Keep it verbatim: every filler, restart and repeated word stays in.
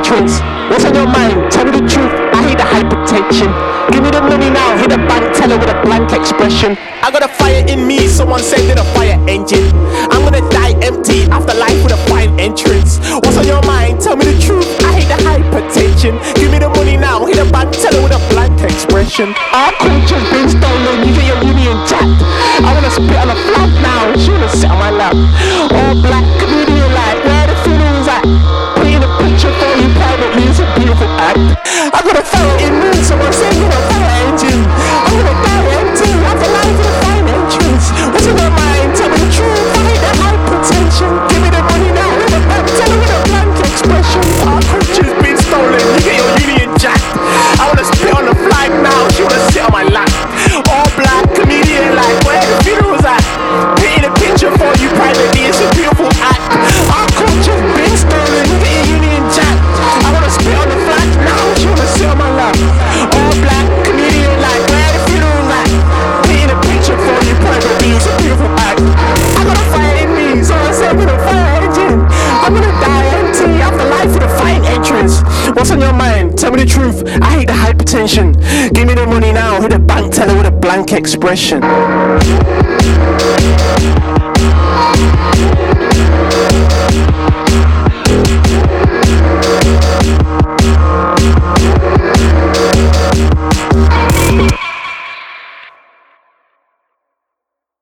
entrance. What's on your mind? Tell me the truth. I hate the hypertension. Give me the money now. Hit the bank teller with a blank expression. I got a fire in me. Someone said that a fire engine. I'm gonna die empty. Afterlife with a fine entrance. What's on your mind? Tell me the truth. I hate the hypertension. Give me the money now. Hit the bank teller with a blank expression. Our culture's been stolen. You get your union jacked. I wanna spit on a flag now. She wanna sit on my lap. All black comedian like where the funerals at? Painting a picture for you privately. It's a beautiful act. I got a fire in me. Someone said that a fire engine. I'm gonna die empty. Afterlife with a fine entrance. What's in my mind? Tell me the truth. I hate the hypertension. Give me the money now. Hit the bank teller with a blank expression. Our culture's been stolen. You get your union jacked. I wanna spit on the flag now. She wanna sit on my lap. All black comedian like where the funerals at? Painting a picture for you privately. It's a beautiful act. Our culture's been stolen. You get your union jacked. I wanna spit on the flag now. She wanna sit on my lap. All black comedian like where the funerals at? Painting a picture for you privately. It's a beautiful act. I got a fire in me. So I said with a fire engine. I'm gonna die empty. Afterlife with a fine entrance. What's on your mind? Tell me the truth. I hate the hypertension. Give me the money now. Hit the bank teller with a blank expression.